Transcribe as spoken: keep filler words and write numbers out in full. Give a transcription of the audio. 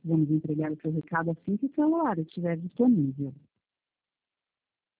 Vamos entregar o seu recado assim que o seu horário estiver disponível.